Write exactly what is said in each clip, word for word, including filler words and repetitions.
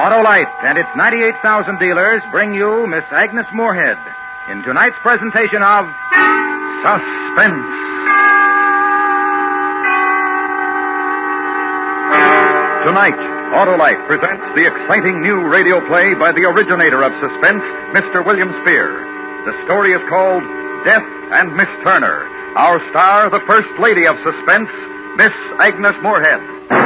Autolite and its ninety-eight thousand dealers bring you Miss Agnes Moorehead in tonight's presentation of Suspense. Tonight, Autolite presents the exciting new radio play by the originator of suspense, Mister William Spear. The story is called Death and Miss Turner. Our star, the First Lady of Suspense, Miss Agnes Moorehead.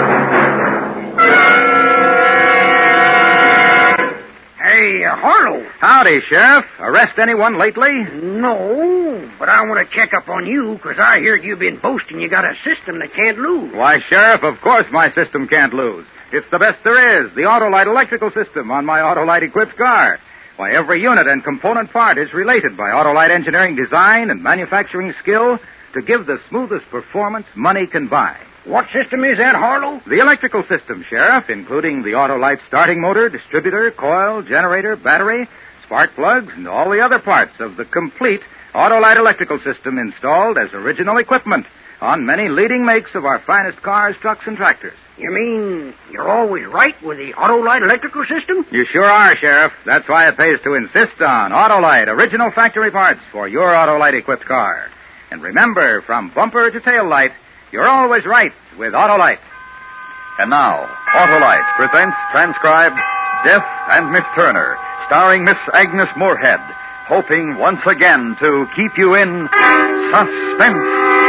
Hey, uh, Harlow. Howdy, Sheriff. Arrest anyone lately? No, but I want to check up on you, because I heard you've been boasting you got a system that can't lose. Why, Sheriff, of course my system can't lose. It's the best there is, the Autolite electrical system on my Autolite-equipped car. Why, every unit and component part is related by Autolite engineering design and manufacturing skill to give the smoothest performance money can buy. What system is that, Harlow? The electrical system, Sheriff, including the Autolite starting motor, distributor, coil, generator, battery, spark plugs, and all the other parts of the complete Autolite electrical system installed as original equipment on many leading makes of our finest cars, trucks, and tractors. You mean you're always right with the Autolite electrical system? You sure are, Sheriff. That's why it pays to insist on Autolite original factory parts for your Autolite-equipped car. And remember, from bumper to tail light, you're always right with Autolite. And now, Autolite presents transcribed Death and Miss Turner, starring Miss Agnes Moorehead, hoping once again to keep you in suspense.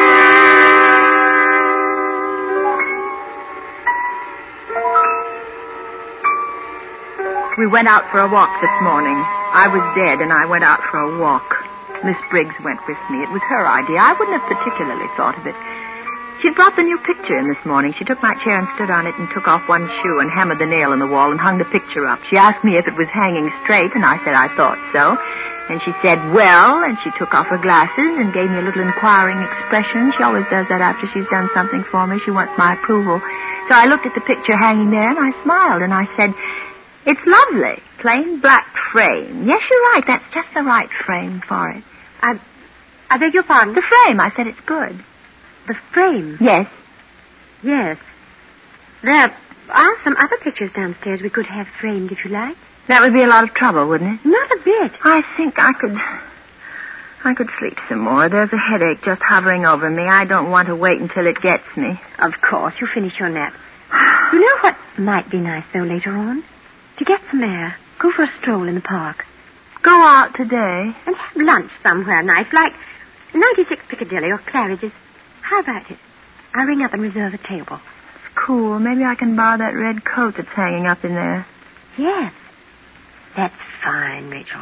We went out for a walk this morning. I was dead, and I went out for a walk. Miss Briggs went with me. It was her idea. I wouldn't have particularly thought of it. She brought the new picture in this morning. She took my chair and stood on it and took off one shoe and hammered the nail in the wall and hung the picture up. She asked me if it was hanging straight, and I said I thought so. And she said, well, and she took off her glasses and gave me a little inquiring expression. She always does that after she's done something for me. She wants my approval. So I looked at the picture hanging there, and I smiled, and I said, it's lovely. Plain black frame. Yes, you're right. That's just the right frame for it. I, I beg your pardon? The frame. I said it's good. The frame? Yes. Yes. There are some other pictures downstairs we could have framed, if you like. That would be a lot of trouble, wouldn't it? Not a bit. I think I could... I could sleep some more. There's a headache just hovering over me. I don't want to wait until it gets me. Of course. You finish your nap. You know what might be nice, though, later on? To get some air. Go for a stroll in the park. Go out today? And have lunch somewhere nice, like ninety-six Piccadilly or Claridge's. How about it? I'll ring up and reserve a table. It's cool. Maybe I can borrow that red coat that's hanging up in there. Yes. That's fine, Rachel.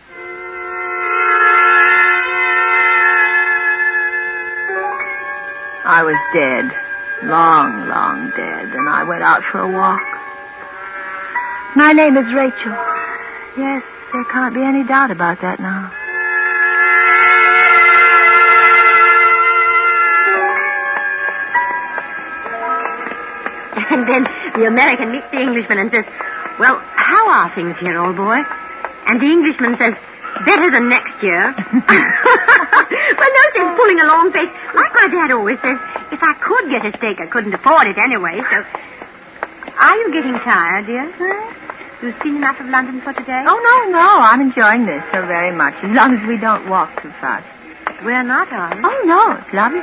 I was dead. Long, long dead. And I went out for a walk. My name is Rachel. Yes, there can't be any doubt about that now. And then the American meets the Englishman and says, well, how are things here, old boy? And the Englishman says, better than next year. Well, no sense pulling a long face. Like my dad always says, if I could get a steak, I couldn't afford it anyway, so... Are you getting tired, dear? Huh? You've seen enough of London for today? Oh, no, no. I'm enjoying this so very much, as long as we don't walk too fast. We're not, are we? Oh, no, it's lovely.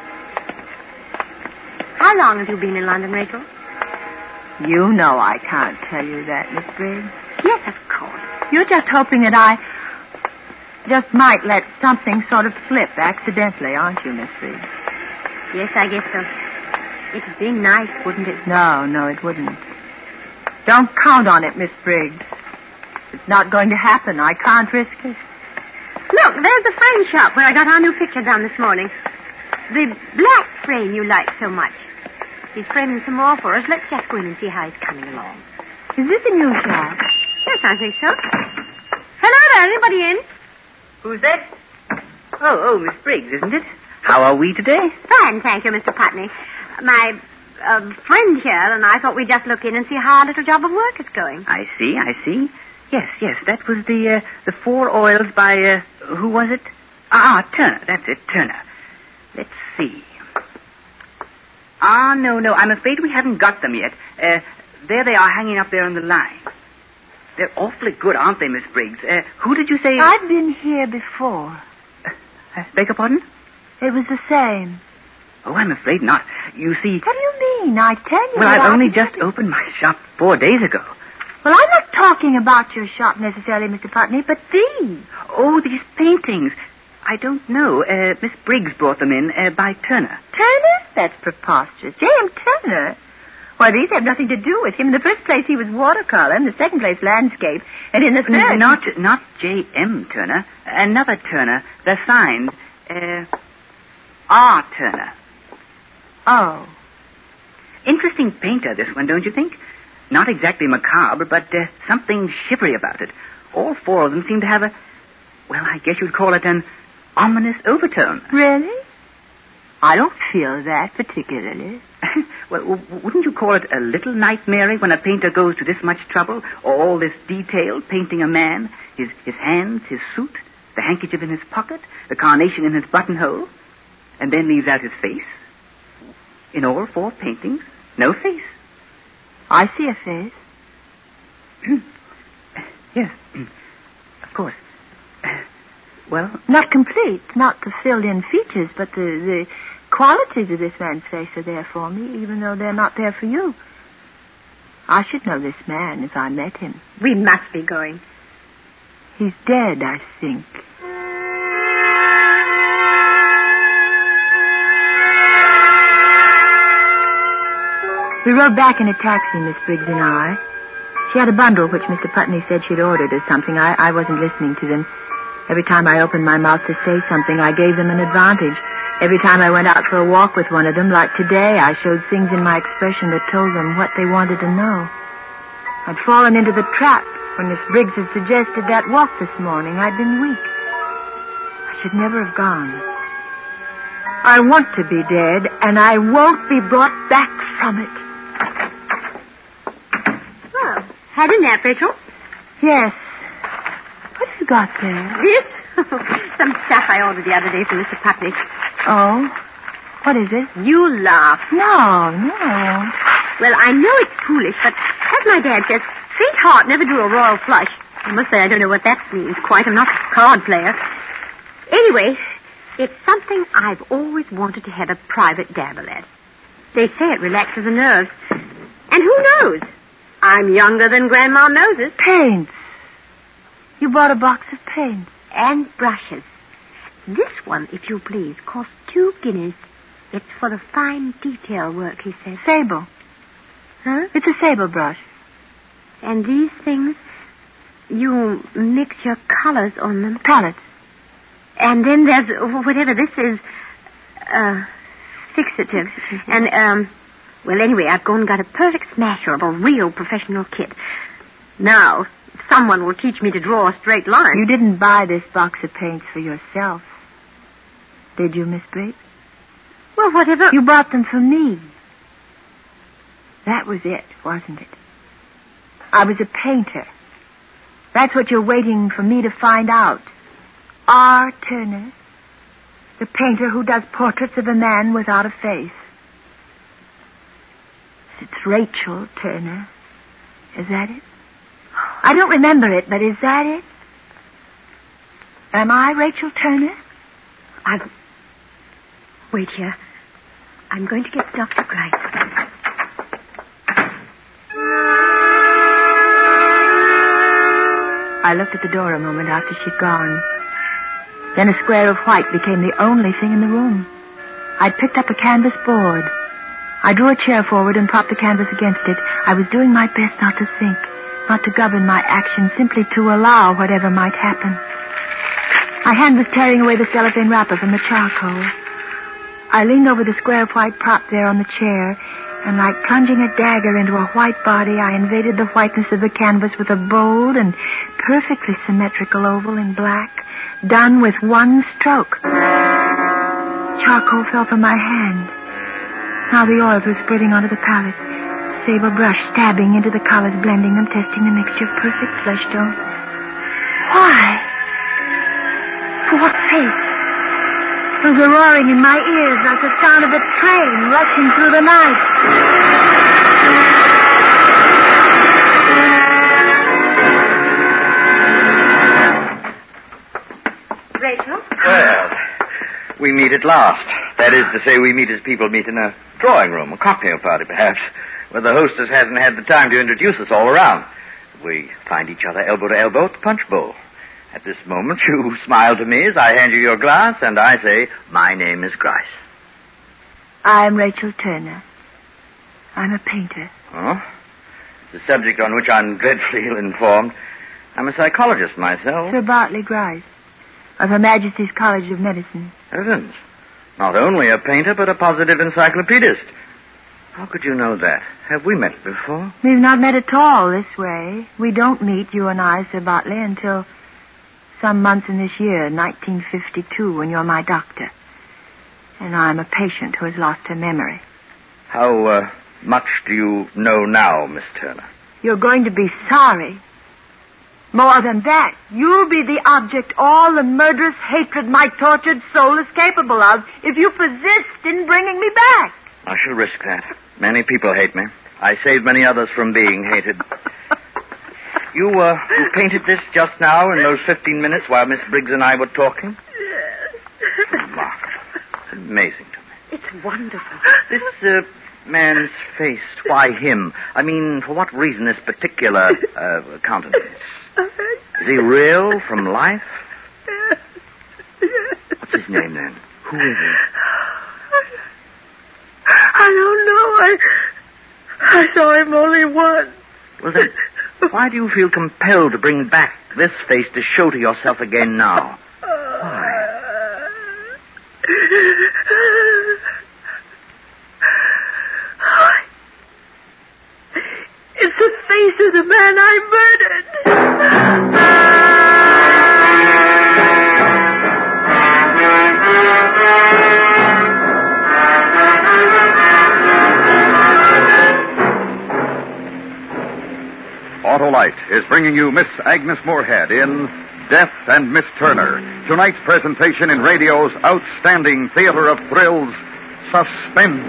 How long have you been in London, Rachel? You know I can't tell you that, Miss Briggs. Yes, of course. You're just hoping that I just might let something sort of slip accidentally, aren't you, Miss Briggs? Yes, I guess so. It'd be nice, wouldn't it? No, no, it wouldn't. Don't count on it, Miss Briggs. It's not going to happen. I can't risk it. Look, there's the frame shop where I got our new picture done this morning. The black frame you like so much. He's framing some more for us. Let's just go in and see how he's coming along. Is this a new shop? Yes, I think so. Hello there, anybody in? Who's that? Oh, oh, Miss Briggs, isn't it? How are we today? Fine, thank you, Mister Putney. My uh, friend here and I thought we'd just look in and see how our little job of work is going. I see, I see. Yes, yes, that was the uh, the four oils by, uh, who was it? Ah, Turner, that's it, Turner. Let's see. Ah, no, no, I'm afraid we haven't got them yet. Uh, there they are hanging up there on the line. They're awfully good, aren't they, Miss Briggs? Uh, who did you say... I've been here before. Uh, beg your pardon? It was the same. Oh, I'm afraid not. You see... What do you mean? I tell you... Well, I've I'll only be just happy. opened my shop four days ago. Well, I'm not talking about your shop necessarily, Mister Putney, but these. Oh, these paintings. I don't know. Uh, Miss Briggs brought them in uh, by Turner. Turner? That's preposterous. J M. Turner? Why, these have nothing to do with him. In the first place, he was watercolor. In the second place, landscape. And in the third... N- Not not J M. Turner. Another Turner. They're signed. Uh, R. Turner. Oh. Interesting painter, this one, don't you think? Not exactly macabre, but uh, something shivery about it. All four of them seem to have a... Well, I guess you'd call it an ominous overtone. Really? I don't feel that particularly. Well, w- wouldn't you call it a little nightmare when a painter goes to this much trouble, all this detail, painting a man, his, his hands, his suit, the handkerchief in his pocket, the carnation in his buttonhole, and then leaves out his face? In all four paintings, no face. I see a face. Yes, of course. Well... Not complete, not the filled-in features, but the, the qualities of this man's face are there for me, even though they're not there for you. I should know this man if I met him. We must be going. He's dead, I think. We rode back in a taxi, Miss Briggs and I. She had a bundle which Mister Putney said she'd ordered or something. I, I wasn't listening to them. Every time I opened my mouth to say something, I gave them an advantage. Every time I went out for a walk with one of them, like today, I showed things in my expression that told them what they wanted to know. I'd fallen into the trap when Miss Briggs had suggested that walk this morning. I'd been weak. I should never have gone. I want to be dead, and I won't be brought back from it. Well, had a nap, Rachel? Yes. What have you got there? This? Some stuff I ordered the other day from Mister Putney. Oh? What is it? You laugh. No, no. Well, I know it's foolish, but as my dad says, faint heart never drew a royal flush. I must say I don't know what that means quite. I'm not a card player. Anyway, it's something I've always wanted to have a private dabble at. They say it relaxes the nerves. And who knows? I'm younger than Grandma Moses. Paints. You bought a box of paints. And brushes. This one, if you please, costs two guineas. It's for the fine detail work, he says. Sable. Huh? It's a sable brush. And these things, you mix your colors on them. Palettes. And then there's whatever this is, uh, fixative. fixative. And, um, well, anyway, I've gone and got a perfect smasher of a real professional kit. Now, someone will teach me to draw a straight line. You didn't buy this box of paints for yourself, did you, Miss Briggs? Well, whatever... You bought them for me. That was it, wasn't it? I was a painter. That's what you're waiting for me to find out. R. Turner, the painter who does portraits of a man without a face. It's Rachel Turner. Is that it? I don't remember it, but is that it? Am I Rachel Turner? I'm... Wait here. I'm going to get Doctor Grice. I looked at the door a moment after she'd gone. Then a square of white became the only thing in the room. I'd picked up a canvas board. I drew a chair forward and propped the canvas against it. I was doing my best not to think, not to govern my actions, simply to allow whatever might happen. My hand was tearing away the cellophane wrapper from the charcoal. I leaned over the square of white prop there on the chair, and like plunging a dagger into a white body, I invaded the whiteness of the canvas with a bold and perfectly symmetrical oval in black, done with one stroke. Charcoal fell from my hand. Now the oils were spreading onto the palette. Sable brush stabbing into the colors, blending them, testing the mixture of perfect flesh tone. Why? For what face? There was a roaring in my ears like the sound of a train rushing through the night. we meet at last. That is to say, we meet as people meet in a drawing room, a cocktail party, perhaps, where the hostess hasn't had the time to introduce us all around. We find each other elbow to elbow at the punch bowl. At this moment, you smile to me as I hand you your glass, and I say, my name is Grice. I'm Rachel Turner. I'm a painter. Oh? It's a subject on which I'm dreadfully ill-informed. I'm a psychologist myself. Sir Bartley Grice, of Her Majesty's College of Medicine. Heavens. Not only a painter, but a positive encyclopedist. How could you know that? Have we met before? We've not met at all this way. We don't meet, you and I, Sir Bartley, until some months in this year, nineteen fifty-two, when you're my doctor. And I'm a patient who has lost her memory. How uh, much do you know now, Miss Turner? You're going to be sorry. More than that, you'll be the object all the murderous hatred my tortured soul is capable of if you persist in bringing me back. I shall risk that. Many people hate me. I saved many others from being hated. You, uh, you painted this just now in those fifteen minutes while Miss Briggs and I were talking? Yes. Remarkable. It's amazing to me. It's wonderful. This, uh, man's face, why him? I mean, for what reason this particular, uh, countenance? Is he real from life? What's his name, then? Who is he? I don't know. I, I saw him only once. Well, then, why do you feel compelled to bring back this face to show to yourself again now? Why? It's the face of the man I murdered. Autolite is bringing you Miss Agnes Moorehead in Death and Miss Turner, tonight's presentation in radio's outstanding theater of thrills, Suspense.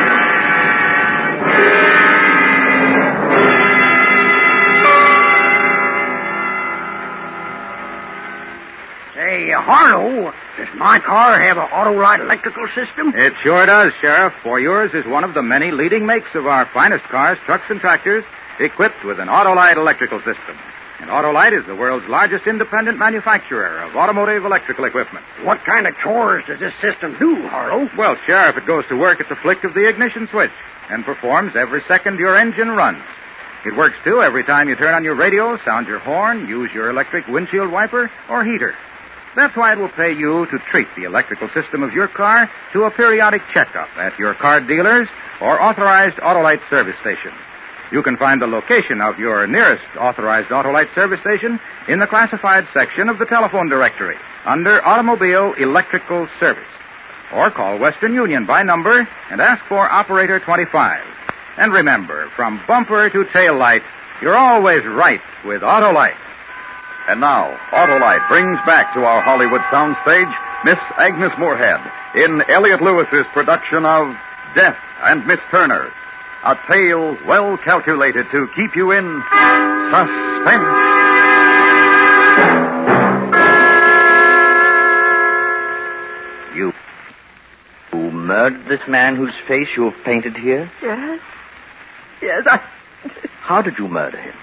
Say, uh, Harlow, does my car have an Autolite electrical system? It sure does, Sheriff, for yours is one of the many leading makes of our finest cars, trucks, and tractors equipped with an Autolite electrical system. And Autolite is the world's largest independent manufacturer of automotive electrical equipment. What kind of chores does this system do, Harlow? Well, Sheriff, it goes to work at the flick of the ignition switch and performs every second your engine runs. It works, too, every time you turn on your radio, sound your horn, use your electric windshield wiper, or heater. That's why it will pay you to treat the electrical system of your car to a periodic checkup at your car dealers or authorized Autolite service station. You can find the location of your nearest authorized Autolite service station in the classified section of the telephone directory under Automobile Electrical Service. Or call Western Union by number and ask for Operator twenty-five. And remember, from bumper to tail light, you're always right with Autolite. And now, Autolite brings back to our Hollywood soundstage Miss Agnes Moorehead in Elliot Lewis's production of Death and Miss Turner. A tale well calculated to keep you in suspense. You, you murdered this man whose face you have painted here? Yes. Yes, I... How did you murder him?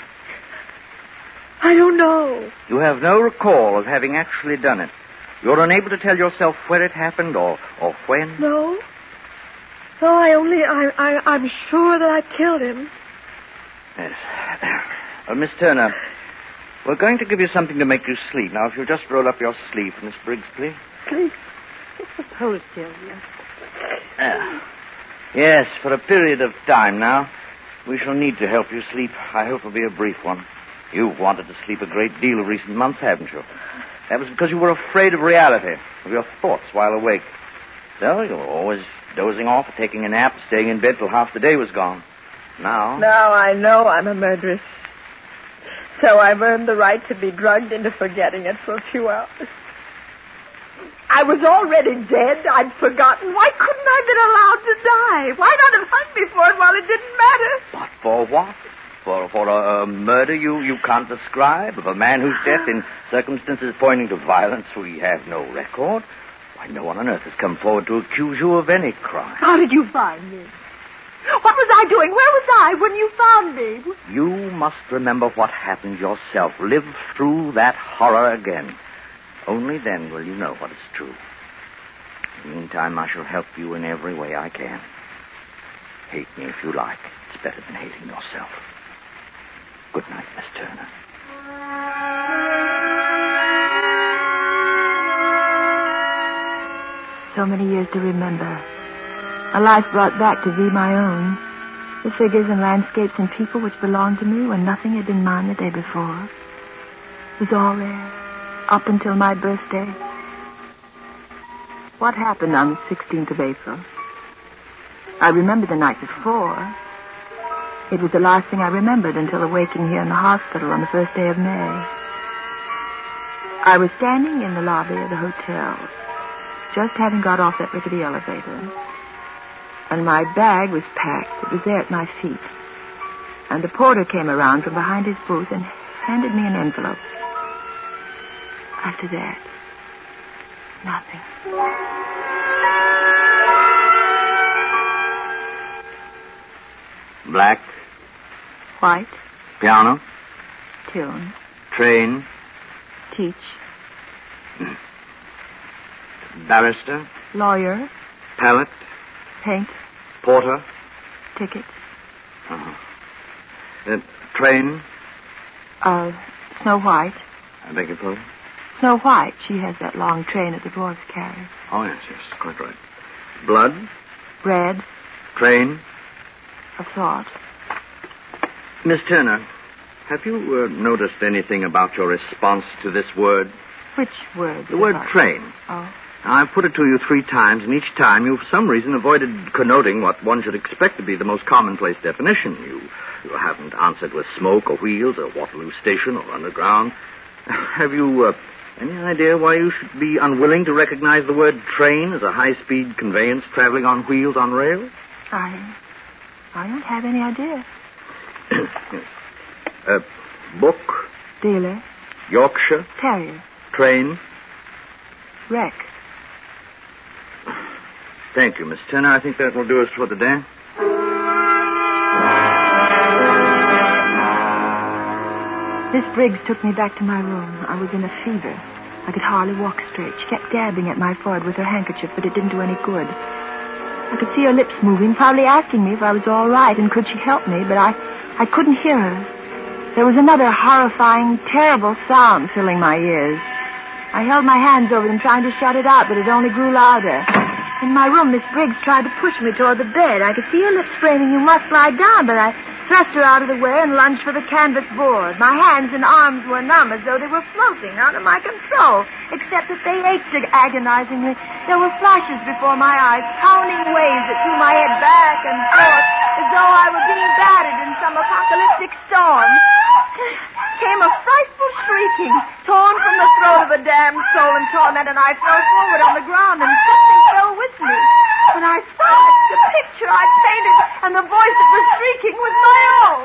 I don't know. You have no recall of having actually done it. You're unable to tell yourself where it happened or, or when? No. No, I only... I, I, I'm sure that I killed him. Yes. Well, Miss Turner, we're going to give you something to make you sleep. Now, if you'll just roll up your sleeve, Miss Briggs, please. Sleep? Hold still, yes. Ah. Yes, for a period of time now. We shall need to help you sleep. I hope it'll be a brief one. You've wanted to sleep a great deal of recent months, haven't you? That was because you were afraid of reality, of your thoughts while awake. So you were always dozing off or taking a nap, staying in bed till half the day was gone. Now... Now I know I'm a murderess. So I've earned the right to be drugged into forgetting it for a few hours. I was already dead. I'd forgotten. Why couldn't I have been allowed to die? Why not have hung me for it while it didn't matter? But for what? For, for a, a murder you, you can't describe? Of a man whose death in circumstances pointing to violence we have no record? Why, no one on earth has come forward to accuse you of any crime. How did you find me? What was I doing? Where was I when you found me? You must remember what happened yourself. Live through that horror again. Only then will you know what is true. In the meantime, I shall help you in every way I can. Hate me if you like. It's better than hating yourself. Good night, Miss Turner. So many years to remember. A life brought back to be my own. The figures and landscapes and people which belonged to me when nothing had been mine the day before. It was all there, up until my birthday. What happened on the sixteenth of April? I remember the night before. It was the last thing I remembered until awaking here in the hospital on the first day of May. I was standing in the lobby of the hotel, just having got off that rickety elevator. And my bag was packed. It was there at my feet. And the porter came around from behind his booth and handed me an envelope. After that, nothing. Black. White. Piano. Tune. Train. Teach. Barrister. Lawyer. Pallet. Paint. Porter. Ticket. Uh-huh. Uh, train. Uh, Snow White. I beg your pardon? Snow White. She has that long train that the dwarfs carry. Oh, yes, yes, quite right. Blood. Red. Train. A thought. Miss Turner, have you uh, noticed anything about your response to this word? Which word? The word train. Oh. I've put it to you three times, and each time you, for some reason, avoided connoting what one should expect to be the most commonplace definition. You, you haven't answered with smoke or wheels or Waterloo Station or underground. Have you uh, any idea why you should be unwilling to recognize the word train as a high-speed conveyance traveling on wheels on rails? I... I don't have any idea. uh, book? Dealer. Yorkshire? Terrier. Train? Wreck. Thank you, Miss Turner. I think that will do us for the day. Miss Briggs took me back to my room. I was in a fever. I could hardly walk straight. She kept dabbing at my forehead with her handkerchief, but it didn't do any good. I could see her lips moving, probably asking me if I was all right and could she help me, but I, I couldn't hear her. There was another horrifying, terrible sound filling my ears. I held my hands over them, trying to shut it out, but it only grew louder. In my room, Miss Briggs tried to push me toward the bed. I could see her lips framing, "You must lie down," but I thrust her out of the way and lunged for the canvas board. My hands and arms were numb, as though they were floating out of my control, except that they ached agonizingly. There were flashes before my eyes, pounding waves that threw my head back and forth, as though I were being battered in some apocalyptic storm. Came a frightful shrieking, torn from the throat of a damned soul in torment, and I fell forward on the ground, and something fell with me. When I saw it, the picture I'd painted, and the voice that was shrieking was my own.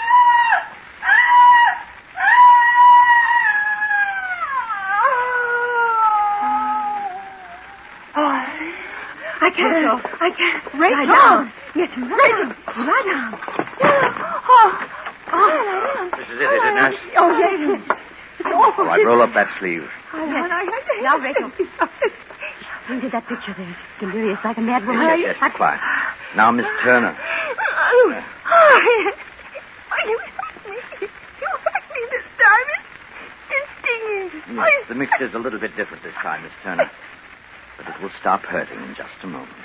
Oh, I can't. Rachel. I can't. Rachel. Lie down. Yes, Rachel. Lie down. Oh. Oh. This is it, is it, nurse? Oh, yes. It's awful. All right, roll up that sleeve. Yes. Now, Rachel. Painted that picture there. Delirious like a mad woman. Yes, yes, yes, quiet. Now, Miss Turner. Oh, oh, you hurt me. You hurt me this time. It's, it's stinging. Yes, the mixture's a little bit different this time, Miss Turner. But it will stop hurting in just a moment.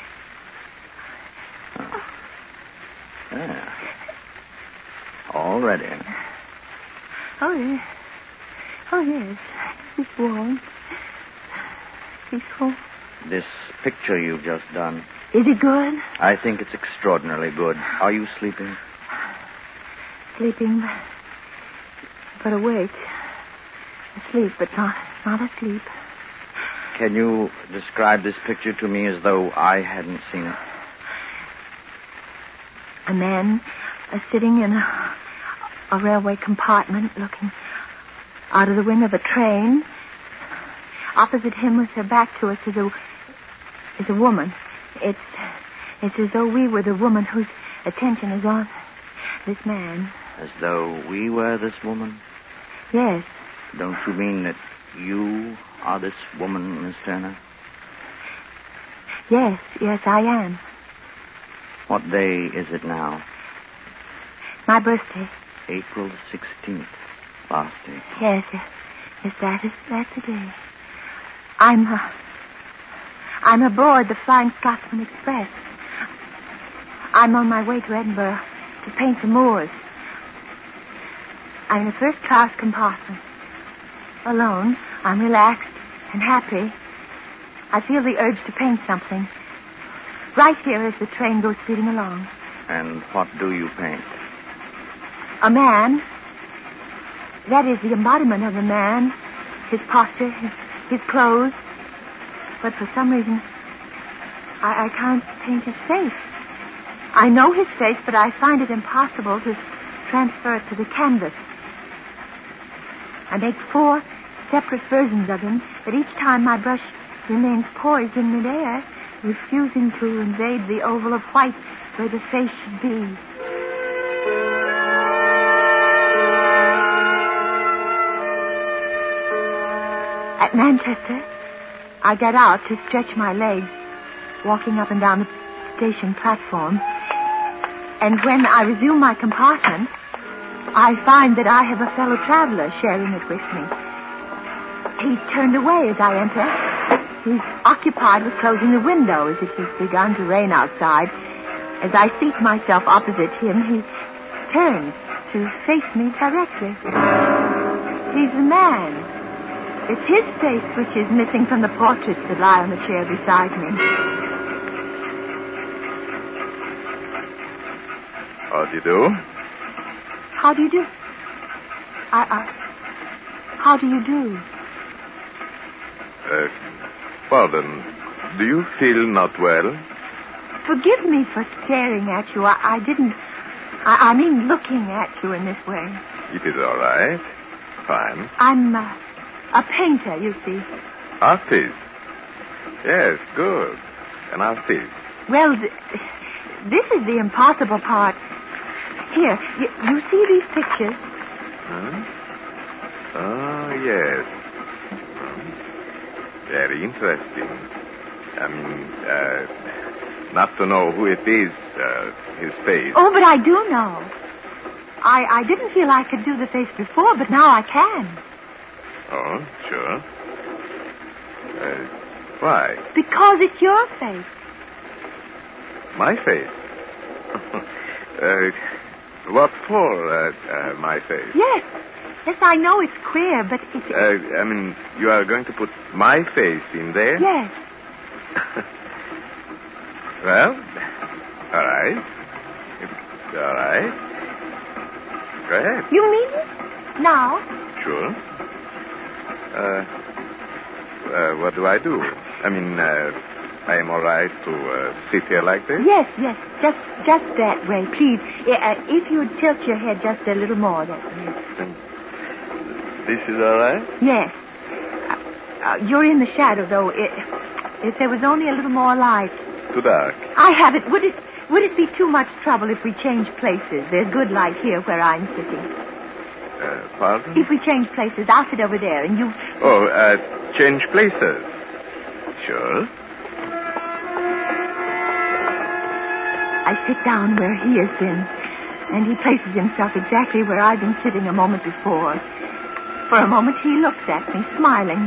Oh. There. All ready. Oh, yes. Oh, yes. It's warm. Peaceful. This picture you've just done. Is it good? I think it's extraordinarily good. Are you sleeping? Sleeping, but awake. Asleep, but not, not asleep. Can you describe this picture to me as though I hadn't seen it? A man uh, sitting in a, a railway compartment looking out of the window of a train. Opposite him with her back to us is a, is a woman. It's, it's as though we were the woman whose attention is on this man. As though we were this woman? Yes. Don't you mean that you are this woman, Miss Turner? Yes, yes, I am. What day is it now? My birthday. April the sixteenth. Last day. Yes, yes, yes, that is, that's the day. I'm, uh, I'm aboard the Flying Scotsman Express. I'm on my way to Edinburgh to paint the moors. I'm in a first-class compartment. Alone, I'm relaxed and happy. I feel the urge to paint something. Right here as the train goes speeding along. And what do you paint? A man. That is the embodiment of a man. His posture, his, his clothes. But for some reason, I, I can't paint his face. I know his face, but I find it impossible to transfer it to the canvas. I make four separate versions of him, but each time my brush remains poised in midair, refusing to invade the oval of white where the face should be. At Manchester, I get out to stretch my legs, walking up and down the station platform. And when I resume my compartment, I find that I have a fellow traveler sharing it with me. He's turned away as I enter. He's occupied with closing the window as it has begun to rain outside. As I seat myself opposite him, he turns to face me directly. He's the man. It's his face which is missing from the portraits that lie on the chair beside me. How do you do? How do you do? I, I, how do you do? Uh, pardon. Do you feel not well? Forgive me for staring at you. I, I didn't... I, I mean looking at you in this way. It is all right. Fine. I'm uh, a painter, you see. Artist? Yes, good. An artist. Well, th- this is the impossible part. Here, you, you see these pictures? Huh? Oh, yes. Hmm. Very interesting. I mean, uh, not to know who it is, uh, his face. Oh, but I do know. I, I didn't feel I could do the face before, but now I can. Oh, sure. Uh, why? Because it's your face. My face? uh, what for, uh, uh, my face? Yes. Yes, I know it's queer, but it's... Uh, I mean, you are going to put my face in there? Yes. Well, all right. It's all right. Go ahead. You mean it? Now? Sure. Uh, uh, what do I do? I mean, uh, I am all right to uh, sit here like this? Yes, yes. Just just that way, please. Uh, if you'd tilt your head just a little more, that way. This is all right? Yes. Uh, uh, you're in the shadow, though. It, if there was only a little more light. Too dark. I have it. Would it would it be too much trouble if we change places? There's good light here where I'm sitting. Uh, pardon? If we change places, I'll sit over there, and you... Oh, uh, change places. Sure. I sit down where he has been, and he places himself exactly where I've been sitting a moment before. For a moment, he looks at me, smiling.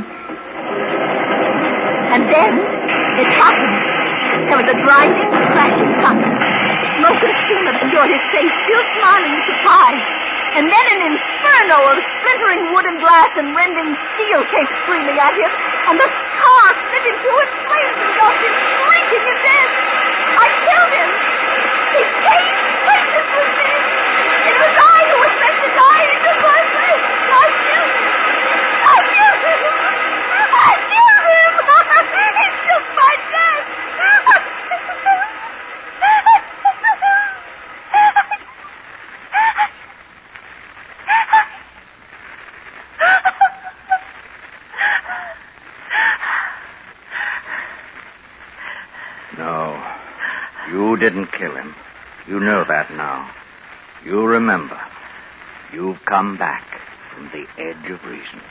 And then, it happened. There was a grinding, crashing thunder. Smoke and steam obscured his face, still smiling in surprise. And then an inferno of splintering wood and glass and rending steel came screaming at him, and the car split into its flames and engulfed him, shrieking his death. I killed him. He changed places with me. It was I who was meant to die in the first place. I killed him. I killed him. I killed him. He took my death. No. You didn't kill him. You know that now. You remember. You've come back from the edge of reason.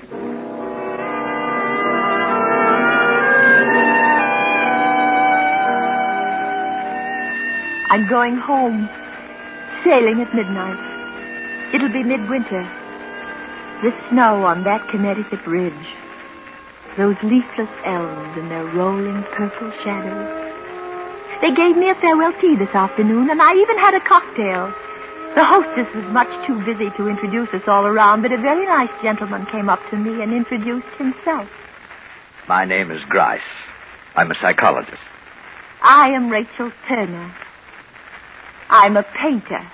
I'm going home. Sailing at midnight. It'll be midwinter. The snow on that Connecticut ridge. Those leafless elms in their rolling purple shadows. They gave me a farewell tea this afternoon, and I even had a cocktail. The hostess was much too busy to introduce us all around, but a very nice gentleman came up to me and introduced himself. My name is Grice. I'm a psychologist. I am Rachel Turner. I'm a painter.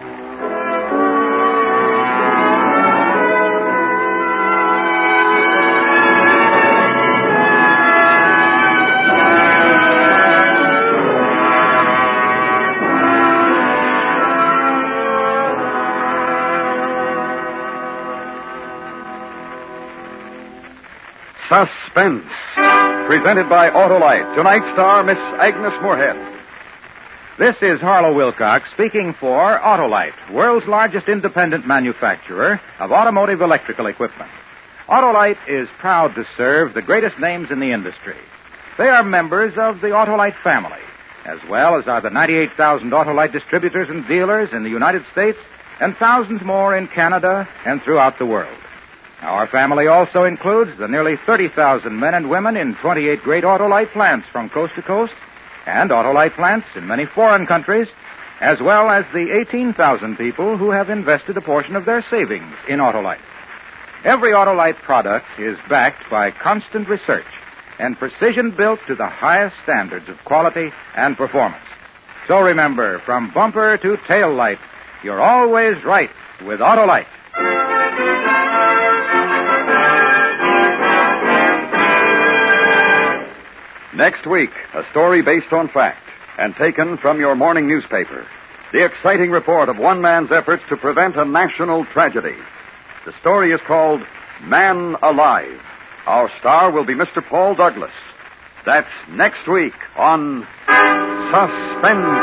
Suspense. Presented by Autolite. Tonight's star, Miss Agnes Moorehead. This is Harlow Wilcox speaking for Autolite, world's largest independent manufacturer of automotive electrical equipment. Autolite is proud to serve the greatest names in the industry. They are members of the Autolite family, as well as are the ninety-eight thousand Autolite distributors and dealers in the United States and thousands more in Canada and throughout the world. Our family also includes the nearly thirty thousand men and women in twenty-eight great Autolite plants from coast to coast, and Autolite plants in many foreign countries, as well as the eighteen thousand people who have invested a portion of their savings in Autolite. Every Autolite product is backed by constant research and precision built to the highest standards of quality and performance. So remember, from bumper to tail light, you're always right with Autolite. Next week, a story based on fact and taken from your morning newspaper. The exciting report of one man's efforts to prevent a national tragedy. The story is called Man Alive. Our star will be Mister Paul Douglas. That's next week on Suspense.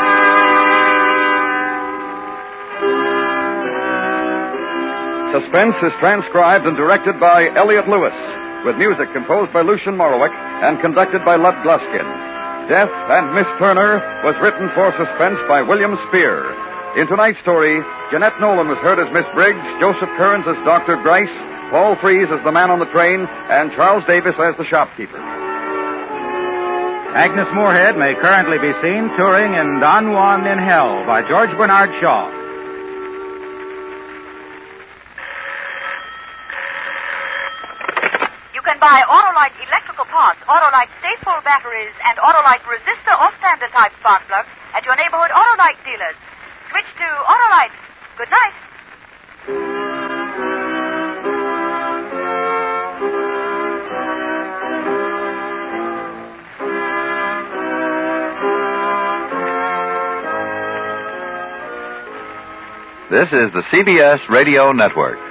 Suspense is transcribed and directed by Elliott Lewis, with music composed by Lucian Morowick and conducted by Lud Gluskin. Death and Miss Turner was written for Suspense by William Spear. In tonight's story, Jeanette Nolan was heard as Miss Briggs, Joseph Kearns as Doctor Grice, Paul Freese as the man on the train, and Charles Davis as the shopkeeper. Agnes Moorehead may currently be seen touring in Don Juan in Hell by George Bernard Shaw. You can buy Autolite electrical parts, Autolite Stateful batteries, and Autolite resistor or standard type spark plugs at your neighborhood Autolite dealers. Switch to Autolite. Good night. This is the C B S Radio Network.